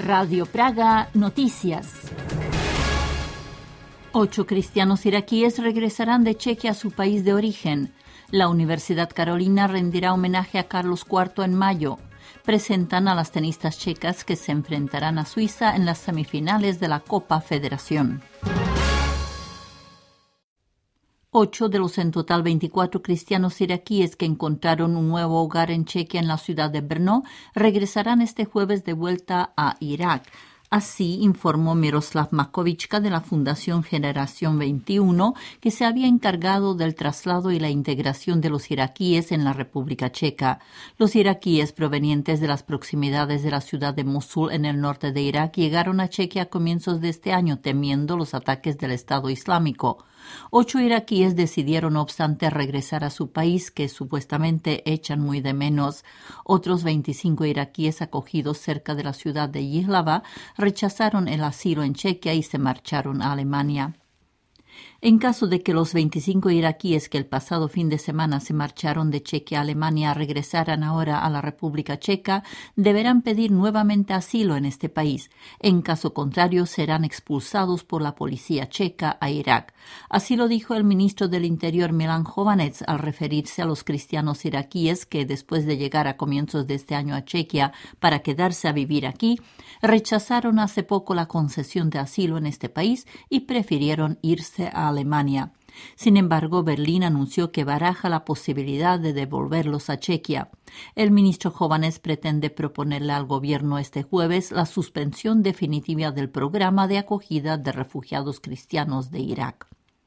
Radio Praga Noticias. 8 cristianos iraquíes regresarán de Chequia a su país de origen. La Universidad Carolina rendirá homenaje a Carlos IV en mayo. Presentan a las tenistas checas que se enfrentarán a Suiza en las semifinales de la Copa Federación. 8 de los en total 24 cristianos iraquíes que encontraron un nuevo hogar en Chequia en la ciudad de Brno regresarán este jueves de vuelta a Irak. Así informó Miroslav Makovička de la Fundación Generación 21, que se había encargado del traslado y la integración de los iraquíes en la República Checa. Los iraquíes provenientes de las proximidades de la ciudad de Mosul en el norte de Irak llegaron a Chequia a comienzos de este año temiendo los ataques del Estado Islámico. 8 iraquíes decidieron, no obstante, regresar a su país, que supuestamente echan muy de menos. Otros 25 iraquíes acogidos cerca de la ciudad de Jihlava rechazaron el asilo en Chequia y se marcharon a Alemania. En caso de que los 25 iraquíes que el pasado fin de semana se marcharon de Chequia a Alemania regresaran ahora a la República Checa, deberán pedir nuevamente asilo en este país. En caso contrario, serán expulsados por la policía checa a Irak. Así lo dijo el ministro del Interior Milan Chovanec al referirse a los cristianos iraquíes que, después de llegar a comienzos de este año a Chequia para quedarse a vivir aquí, rechazaron hace poco la concesión de asilo en este país y prefirieron irse a Alemania. Sin embargo, Berlín anunció que baraja la posibilidad de devolverlos a Chequia. El ministro Chovanec pretende proponerle al gobierno este jueves la suspensión definitiva del programa de acogida de refugiados cristianos de Irak.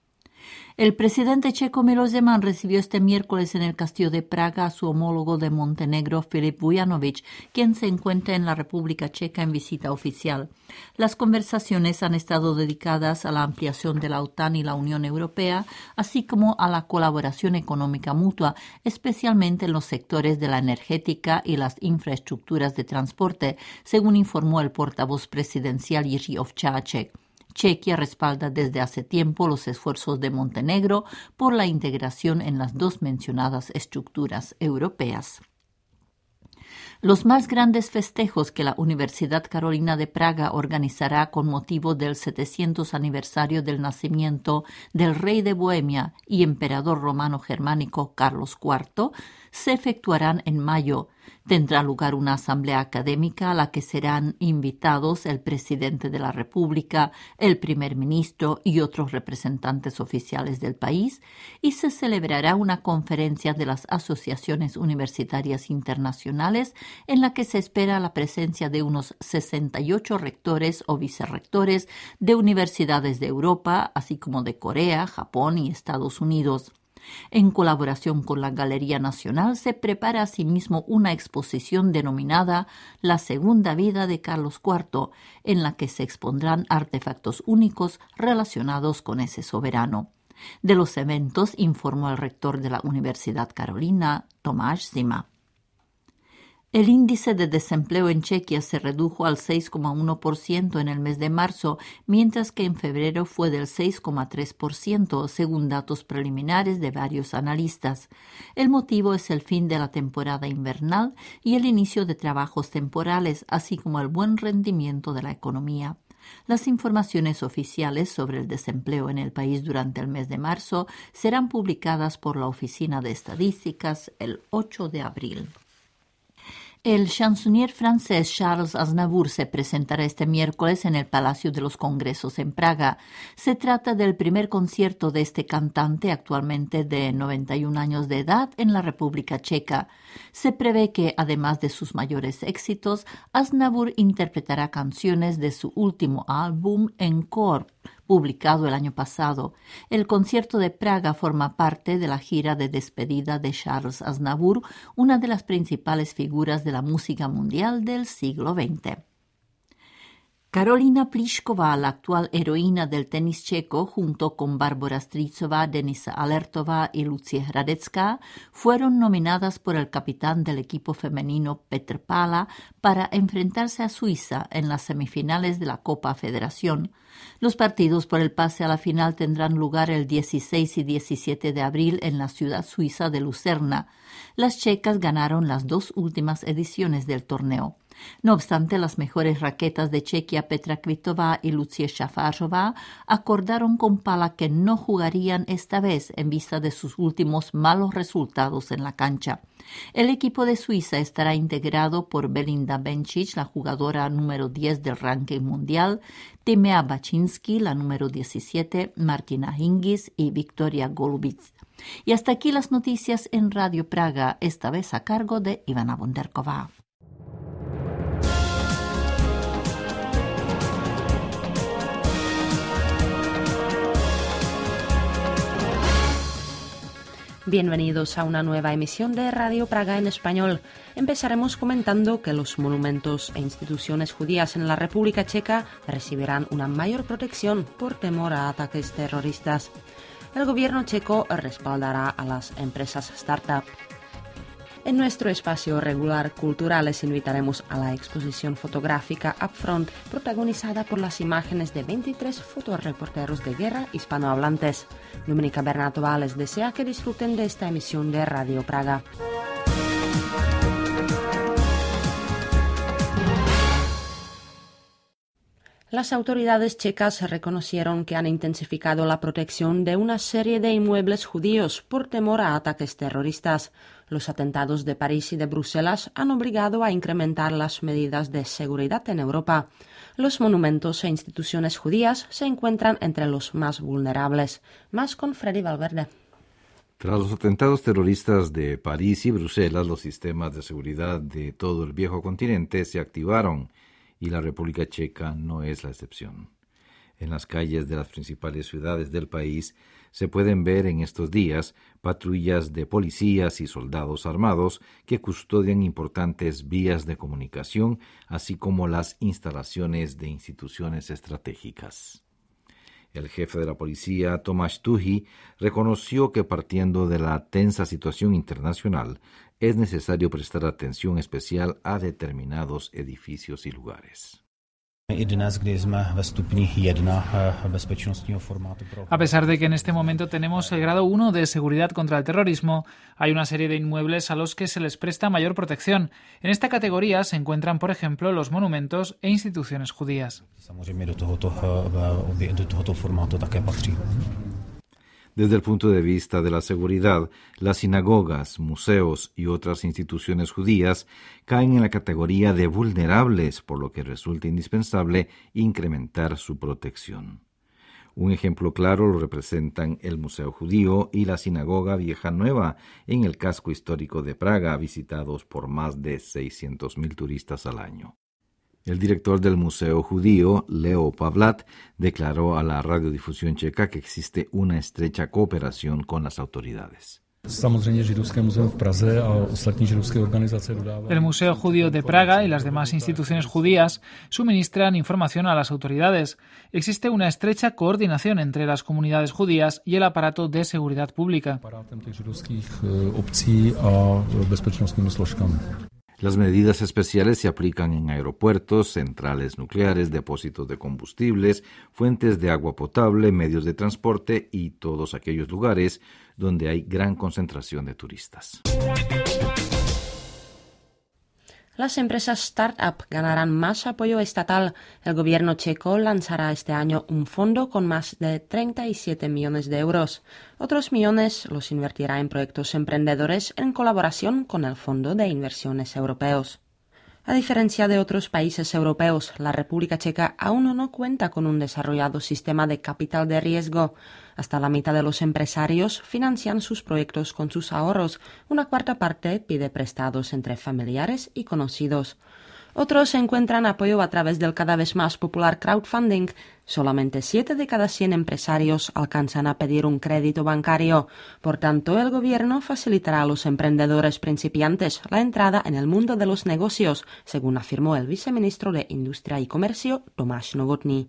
El presidente checo Miloš Zeman recibió este miércoles en el Castillo de Praga a su homólogo de Montenegro, Filip Vujanović, quien se encuentra en la República Checa en visita oficial. Las conversaciones han estado dedicadas a la ampliación de la OTAN y la Unión Europea, así como a la colaboración económica mutua, especialmente en los sectores de la energética y las infraestructuras de transporte, según informó el portavoz presidencial Jiří Ovčáček. Chequia respalda desde hace tiempo los esfuerzos de Montenegro por la integración en las dos mencionadas estructuras europeas. Los más grandes festejos que la Universidad Carolina de Praga organizará con motivo del 700 aniversario del nacimiento del rey de Bohemia y emperador romano germánico Carlos IV se efectuarán en mayo. Tendrá lugar una asamblea académica a la que serán invitados el presidente de la República, el primer ministro y otros representantes oficiales del país, y se celebrará una conferencia de las asociaciones universitarias internacionales en la que se espera la presencia de unos 68 rectores o vicerrectores de universidades de Europa, así como de Corea, Japón y Estados Unidos. En colaboración con la Galería Nacional se prepara asimismo una exposición denominada La Segunda Vida de Carlos IV, en la que se expondrán artefactos únicos relacionados con ese soberano. De los eventos informó el rector de la Universidad Carolina, Tomáš Zima. El índice de desempleo en Chequia se redujo al 6,1% en el mes de marzo, mientras que en febrero fue del 6,3%, según datos preliminares de varios analistas. El motivo es el fin de la temporada invernal y el inicio de trabajos temporales, así como el buen rendimiento de la economía. Las informaciones oficiales sobre el desempleo en el país durante el mes de marzo serán publicadas por la Oficina de Estadísticas el 8 de abril. El chansonnier francés Charles Aznavour se presentará este miércoles en el Palacio de los Congresos en Praga. Se trata del primer concierto de este cantante, actualmente de 91 años de edad, en la República Checa. Se prevé que, además de sus mayores éxitos, Aznavour interpretará canciones de su último álbum Encore, publicado el año pasado. El concierto de Praga forma parte de la gira de despedida de Charles Aznavour, una de las principales figuras de la música mundial del siglo XX. Karolina Plišková, la actual heroína del tenis checo, junto con Barbora Strízová, Denisa Alertová y Lucie Hradecká, fueron nominadas por el capitán del equipo femenino Petr Pála para enfrentarse a Suiza en las semifinales de la Copa Federación. Los partidos por el pase a la final tendrán lugar el 16 y 17 de abril en la ciudad suiza de Lucerna. Las checas ganaron las dos últimas ediciones del torneo. No obstante, las mejores raquetas de Chequia, Petra Kvitova y Lucia Šafářová, acordaron con Pala que no jugarían esta vez en vista de sus últimos malos resultados en la cancha. El equipo de Suiza estará integrado por Belinda Bencic, la jugadora número 10 del ranking mundial, Timea Baczynski, la número 17, Martina Hingis y Victoria Golubic. Y hasta aquí las noticias en Radio Praga, esta vez a cargo de Ivana Bonderková. Bienvenidos a una nueva emisión de Radio Praga en español. Empezaremos comentando que los monumentos e instituciones judías en la República Checa recibirán una mayor protección por temor a ataques terroristas. El gobierno checo respaldará a las empresas startup. En nuestro espacio regular cultural les invitaremos a la exposición fotográfica Upfront, protagonizada por las imágenes de 23 fotoreporteros de guerra hispanohablantes. Dominika Bernátová les desea que disfruten de esta emisión de Radio Praga. Las autoridades checas reconocieron que han intensificado la protección de una serie de inmuebles judíos por temor a ataques terroristas. Los atentados de París y de Bruselas han obligado a incrementar las medidas de seguridad en Europa. Los monumentos e instituciones judías se encuentran entre los más vulnerables. Más con Freddy Valverde. Tras los atentados terroristas de París y Bruselas, los sistemas de seguridad de todo el viejo continente se activaron y la República Checa no es la excepción. En las calles de las principales ciudades del país se pueden ver en estos días patrullas de policías y soldados armados que custodian importantes vías de comunicación, así como las instalaciones de instituciones estratégicas. El jefe de la policía, Tomáš Tuhý, reconoció que partiendo de la tensa situación internacional, es necesario prestar atención especial a determinados edificios y lugares. A pesar de que en este momento tenemos el grado 1 de seguridad contra el terrorismo, hay una serie de inmuebles a los que se les presta mayor protección. En esta categoría se encuentran, por ejemplo, los monumentos e instituciones judías. Desde el punto de vista de la seguridad, las sinagogas, museos y otras instituciones judías caen en la categoría de vulnerables, por lo que resulta indispensable incrementar su protección. Un ejemplo claro lo representan el Museo Judío y la Sinagoga Vieja Nueva en el casco histórico de Praga, visitados por más de 600.000 turistas al año. El director del Museo Judío, Leo Pavlat, declaró a la radiodifusión checa que existe una estrecha cooperación con las autoridades. El Museo Judío de Praga y las demás instituciones judías suministran información a las autoridades. Existe una estrecha coordinación entre las comunidades judías y el aparato de seguridad pública. Las medidas especiales se aplican en aeropuertos, centrales nucleares, depósitos de combustibles, fuentes de agua potable, medios de transporte y todos aquellos lugares donde hay gran concentración de turistas. Las empresas startup ganarán más apoyo estatal. El gobierno checo lanzará este año un fondo con más de 37 millones de euros. Otros millones los invertirá en proyectos emprendedores en colaboración con el Fondo de Inversiones Europeos. A diferencia de otros países europeos, la República Checa aún no cuenta con un desarrollado sistema de capital de riesgo. Hasta la mitad de los empresarios financian sus proyectos con sus ahorros. Una cuarta parte pide prestados entre familiares y conocidos. Otros encuentran apoyo a través del cada vez más popular crowdfunding. Solamente 7 de cada 100 empresarios alcanzan a pedir un crédito bancario. Por tanto, el gobierno facilitará a los emprendedores principiantes la entrada en el mundo de los negocios, según afirmó el viceministro de Industria y Comercio, Tomáš Novotný.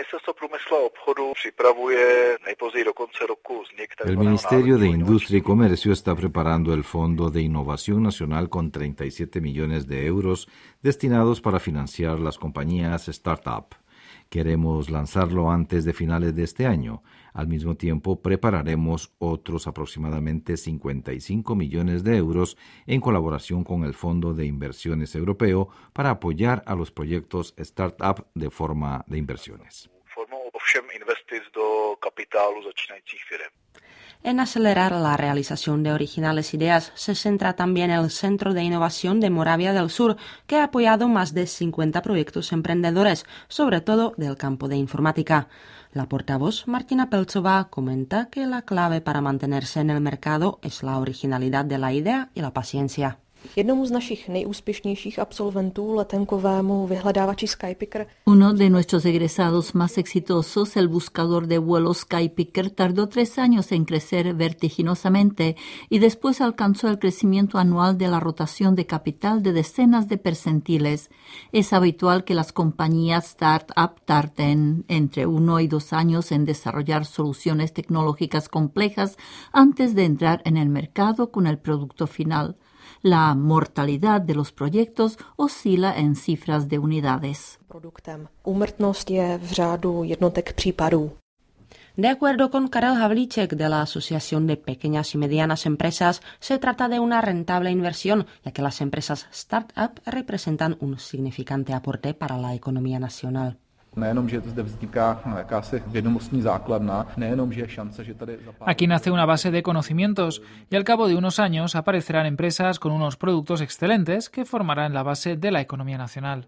El Ministerio de Industria y Comercio está preparando el Fondo de Innovación Nacional con 37 millones de euros destinados para financiar las compañías startup. Queremos lanzarlo antes de finales de este año. Al mismo tiempo, prepararemos otros aproximadamente 55 millones de euros en colaboración con el Fondo de Inversiones Europeo para apoyar a los proyectos Startup de forma de inversiones. En acelerar la realización de originales ideas se centra también el Centro de Innovación de Moravia del Sur, que ha apoyado más de 50 proyectos emprendedores, sobre todo del campo de informática. La portavoz Martina Pelcová comenta que la clave para mantenerse en el mercado es la originalidad de la idea y la paciencia. Jednomu z našich nejúspěšnějších absolventů, letenkovému vyhledávači Skypicker. Uno de nuestros egresados más exitosos, el buscador de vuelos Skypicker, tardó 3 años en crecer vertiginosamente y después alcanzó el crecimiento anual de la rotación de capital de decenas de percentiles. Es habitual que las compañías startup tarden entre 1 y 2 años en desarrollar soluciones tecnológicas complejas antes de entrar en el mercado con el producto final. La mortalidad de los proyectos oscila en cifras de unidades. Úmrtnost je v řádu jednotek případů. De acuerdo con Karel Havlíček de la Asociación de Pequeñas y Medianas Empresas, se trata de una rentable inversión, ya que las empresas startup representan un significante aporte para la economía nacional. Aquí nace una base de conocimientos y al cabo de unos años aparecerán empresas con unos productos excelentes que formarán la base de la economía nacional.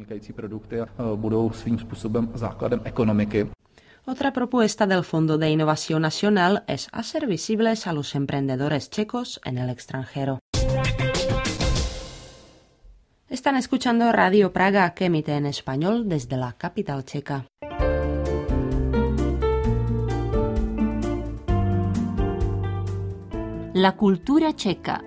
Otra propuesta del Fondo de Innovación Nacional es hacer visibles a los emprendedores checos en el extranjero. Están escuchando Radio Praga, que emite en español desde la capital checa. La cultura checa.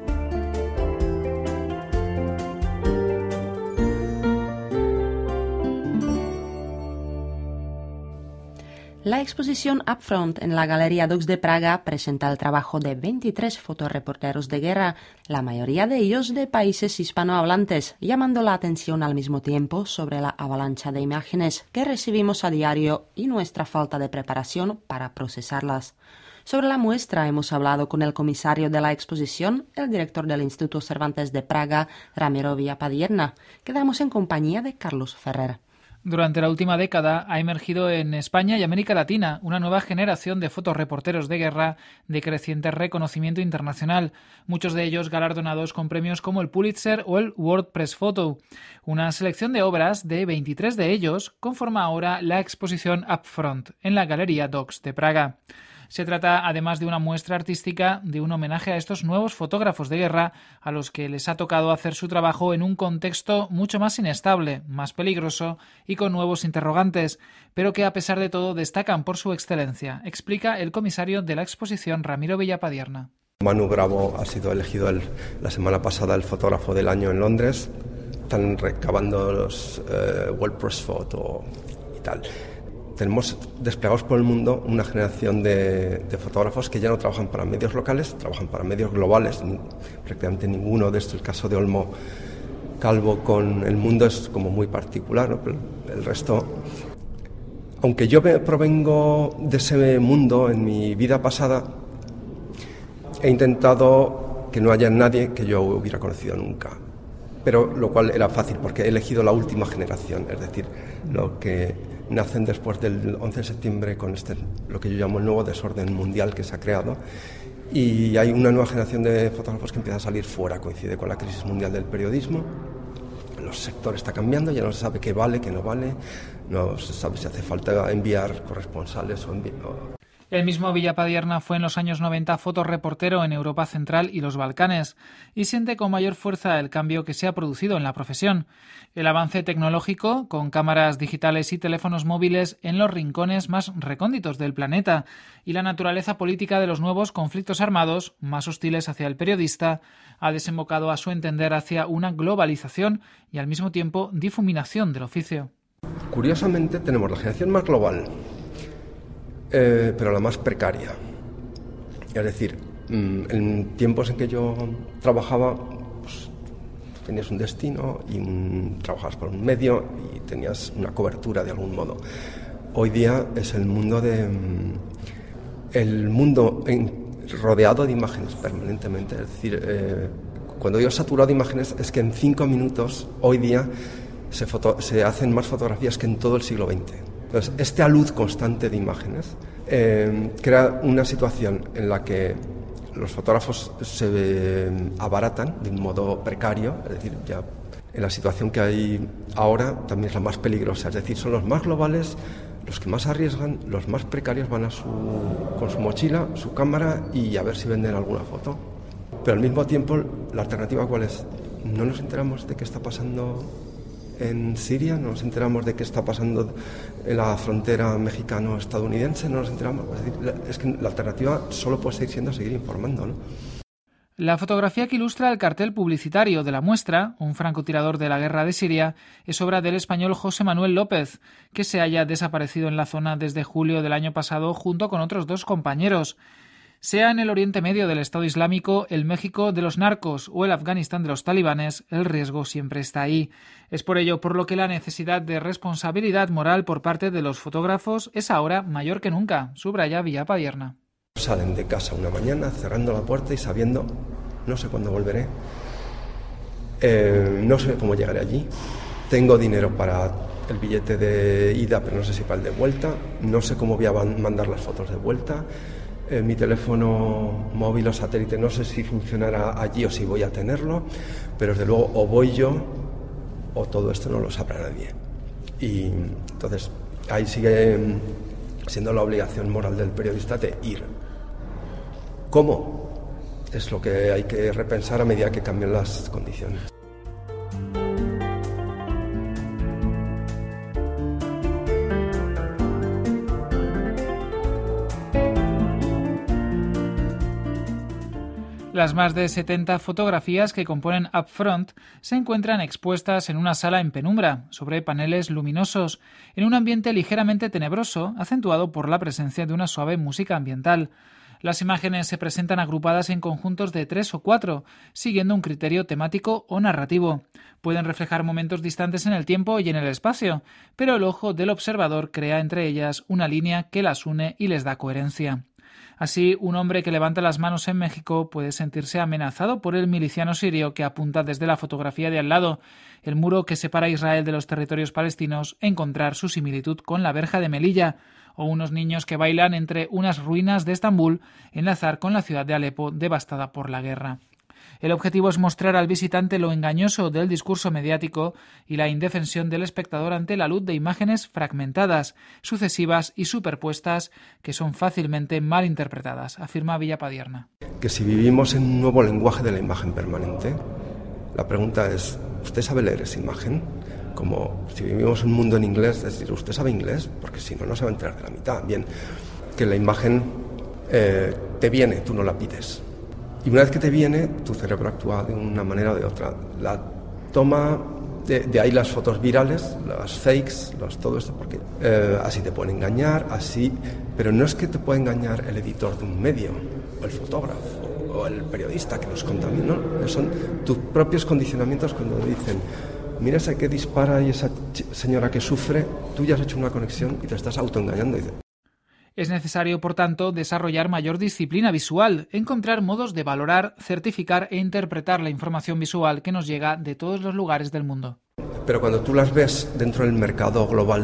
La exposición Upfront en la Galería Docs de Praga presenta el trabajo de 23 fotoreporteros de guerra, la mayoría de ellos de países hispanohablantes, llamando la atención al mismo tiempo sobre la avalancha de imágenes que recibimos a diario y nuestra falta de preparación para procesarlas. Sobre la muestra hemos hablado con el comisario de la exposición, el director del Instituto Cervantes de Praga, Ramiro Villapadierna. Quedamos en compañía de Carlos Ferrer. Durante la última década ha emergido en España y América Latina una nueva generación de fotoreporteros de guerra de creciente reconocimiento internacional, muchos de ellos galardonados con premios como el Pulitzer o el World Press Photo. Una selección de obras de 23 de ellos conforma ahora la exposición Upfront en la Galería Docs de Praga. Se trata, además de una muestra artística, de un homenaje a estos nuevos fotógrafos de guerra a los que les ha tocado hacer su trabajo en un contexto mucho más inestable, más peligroso y con nuevos interrogantes, pero que a pesar de todo destacan por su excelencia, explica el comisario de la exposición, Ramiro Villapadierna. Manu Bravo ha sido elegido la semana pasada el fotógrafo del año en Londres. Están recabando los World Press Photo y tal. Tenemos desplegados por el mundo una generación de fotógrafos que ya no trabajan para medios locales, trabajan para medios globales. Prácticamente ninguno de estos, el caso de Olmo Calvo con El Mundo es como muy particular, ¿no? Pero el resto, aunque yo provengo de ese mundo en mi vida pasada, he intentado que no haya nadie que yo hubiera conocido nunca. Pero lo cual era fácil porque he elegido la última generación, es decir, lo que nacen después del 11 de septiembre con lo que yo llamo el nuevo desorden mundial que se ha creado, y hay una nueva generación de fotógrafos que empieza a salir fuera, coincide con la crisis mundial del periodismo, los sectores está cambiando, ya no se sabe qué vale, qué no vale, no se sabe si hace falta enviar corresponsales o El mismo Villapadierna fue en los años 90 fotoreportero en Europa Central y los Balcanes y siente con mayor fuerza el cambio que se ha producido en la profesión. El avance tecnológico, con cámaras digitales y teléfonos móviles en los rincones más recónditos del planeta, y la naturaleza política de los nuevos conflictos armados, más hostiles hacia el periodista, ha desembocado a su entender hacia una globalización y al mismo tiempo difuminación del oficio. Curiosamente tenemos la generación más global, pero la más precaria. Es decir, en tiempos en que yo trabajaba, pues, tenías un destino y trabajabas por un medio y tenías una cobertura de algún modo. Hoy día es el mundo de el mundo rodeado de imágenes permanentemente. Es decir, cuando digo saturado de imágenes es que en 5 minutos hoy día se hacen más fotografías que en todo el siglo XX. Entonces, este alud constante de imágenes crea una situación en la que los fotógrafos se abaratan de un modo precario, es decir, ya en la situación que hay ahora también es la más peligrosa, es decir, son los más globales, los que más arriesgan, los más precarios van con su mochila, su cámara y a ver si venden alguna foto. Pero al mismo tiempo, ¿la alternativa cuál es? No nos enteramos de qué está pasando en Siria, no nos enteramos de qué está pasando en la frontera mexicano-estadounidense, no nos enteramos. Es que la alternativa solo puede seguir informando, ¿no? La fotografía que ilustra el cartel publicitario de la muestra, un francotirador de la guerra de Siria, es obra del español José Manuel López, que se halla desaparecido en la zona desde julio del año pasado junto con otros 2 compañeros. Sea en el Oriente Medio del Estado Islámico, el México de los narcos o el Afganistán de los talibanes, el riesgo siempre está ahí. Es por ello por lo que la necesidad de responsabilidad moral por parte de los fotógrafos es ahora mayor que nunca, subraya Villapadierna. Salen de casa una mañana cerrando la puerta y sabiendo, no sé cuándo volveré, no sé cómo llegaré allí, tengo dinero para el billete de ida pero no sé si para el de vuelta, no sé cómo voy a mandar las fotos de vuelta. Mi teléfono móvil o satélite no sé si funcionará allí o si voy a tenerlo, pero desde luego o voy yo o todo esto no lo sabrá nadie. Y entonces ahí sigue siendo la obligación moral del periodista de ir. ¿Cómo? Es lo que hay que repensar a medida que cambian las condiciones. Las más de 70 fotografías que componen Upfront se encuentran expuestas en una sala en penumbra, sobre paneles luminosos, en un ambiente ligeramente tenebroso, acentuado por la presencia de una suave música ambiental. Las imágenes se presentan agrupadas en conjuntos de 3 o 4, siguiendo un criterio temático o narrativo. Pueden reflejar momentos distantes en el tiempo y en el espacio, pero el ojo del observador crea entre ellas una línea que las une y les da coherencia. Así, un hombre que levanta las manos en México puede sentirse amenazado por el miliciano sirio que apunta desde la fotografía de al lado, el muro que separa a Israel de los territorios palestinos, encontrar su similitud con la verja de Melilla, o unos niños que bailan entre unas ruinas de Estambul, enlazar con la ciudad de Alepo devastada por la guerra. El objetivo es mostrar al visitante lo engañoso del discurso mediático y la indefensión del espectador ante la luz de imágenes fragmentadas, sucesivas y superpuestas que son fácilmente malinterpretadas, afirma Villapadierna. Que si vivimos en un nuevo lenguaje de la imagen permanente, la pregunta es, ¿usted sabe leer esa imagen? Como si vivimos en un mundo en inglés, es decir, ¿usted sabe inglés? Porque si no, no se va a enterar de la mitad. Bien, que la imagen te viene, tú no la pides. Y una vez que te viene, tu cerebro actúa de una manera o de otra. La toma, de ahí las fotos virales, las fakes, todo esto, porque así te pueden engañar, así. Pero no es que te pueda engañar el editor de un medio, o el fotógrafo, o el periodista que nos contamina, ¿no? Son tus propios condicionamientos cuando dicen, mira esa que dispara y esa señora que sufre, tú ya has hecho una conexión y te estás autoengañando. Y es necesario, por tanto, desarrollar mayor disciplina visual, encontrar modos de valorar, certificar e interpretar la información visual que nos llega de todos los lugares del mundo. Pero cuando tú las ves dentro del mercado global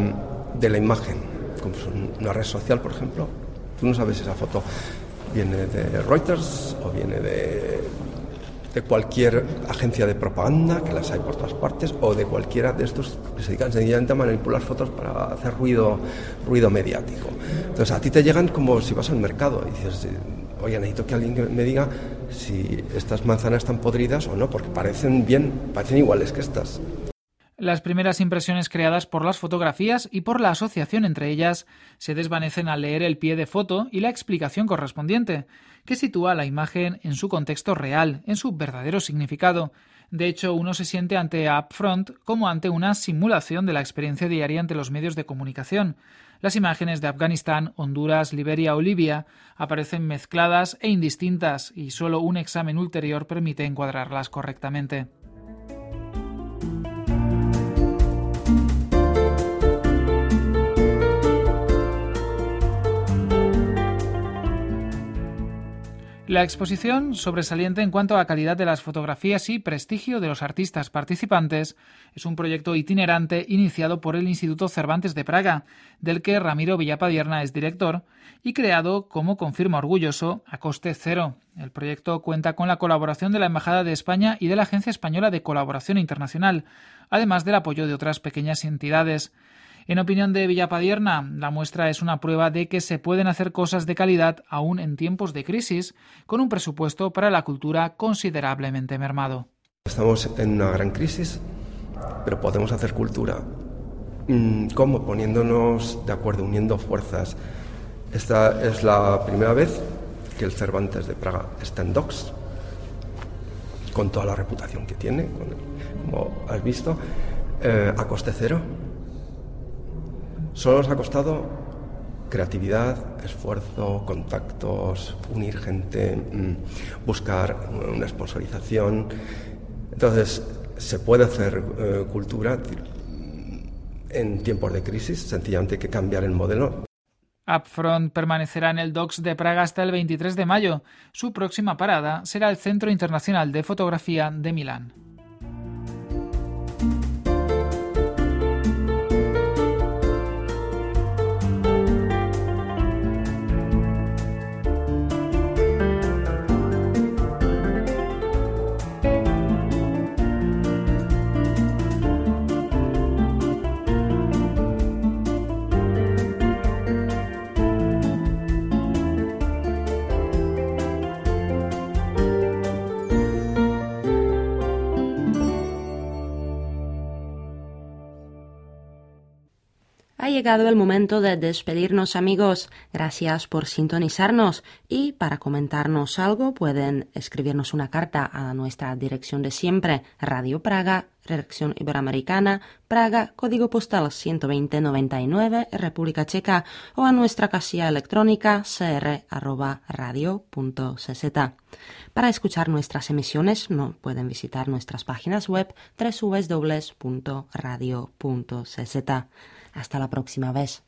de la imagen, como una red social, por ejemplo, tú no sabes si esa foto viene de Reuters o viene de cualquier agencia de propaganda, que las hay por todas partes, o de cualquiera de estos que se dedican sencillamente a manipular fotos para hacer ruido mediático. Entonces a ti te llegan como si vas al mercado y dices, oye, necesito que alguien me diga si estas manzanas están podridas o no, porque parecen iguales que estas. Las primeras impresiones creadas por las fotografías y por la asociación entre ellas se desvanecen al leer el pie de foto y la explicación correspondiente, que sitúa la imagen en su contexto real, en su verdadero significado. De hecho, uno se siente ante Upfront como ante una simulación de la experiencia diaria ante los medios de comunicación. Las imágenes de Afganistán, Honduras, Liberia o Libia aparecen mezcladas e indistintas y solo un examen ulterior permite encuadrarlas correctamente. La exposición, sobresaliente en cuanto a calidad de las fotografías y prestigio de los artistas participantes, es un proyecto itinerante iniciado por el Instituto Cervantes de Praga, del que Ramiro Villapadierna es director, y creado, como confirma orgulloso, a coste cero. El proyecto cuenta con la colaboración de la Embajada de España y de la Agencia Española de Colaboración Internacional, además del apoyo de otras pequeñas entidades. En opinión de Villapadierna, la muestra es una prueba de que se pueden hacer cosas de calidad aún en tiempos de crisis, con un presupuesto para la cultura considerablemente mermado. Estamos en una gran crisis, pero podemos hacer cultura. ¿Cómo? Poniéndonos de acuerdo, uniendo fuerzas. Esta es la primera vez que el Cervantes de Praga está en Docks, con toda la reputación que tiene, como has visto, a coste cero. Solo nos ha costado creatividad, esfuerzo, contactos, unir gente, buscar una sponsorización. Entonces, se puede hacer cultura en tiempos de crisis, sencillamente hay que cambiar el modelo. Upfront permanecerá en el Docks de Praga hasta el 23 de mayo. Su próxima parada será el Centro Internacional de Fotografía de Milán. Ha llegado el momento de despedirnos, amigos. Gracias por sintonizarnos y para comentarnos algo pueden escribirnos una carta a nuestra dirección de siempre, Radio Praga, Redacción Iberoamericana, Praga, código postal 12099, República Checa, o a nuestra casilla electrónica cr@radio.cz. Para escuchar nuestras emisiones pueden visitar nuestras páginas web www.radio.cz. Hasta la próxima vez.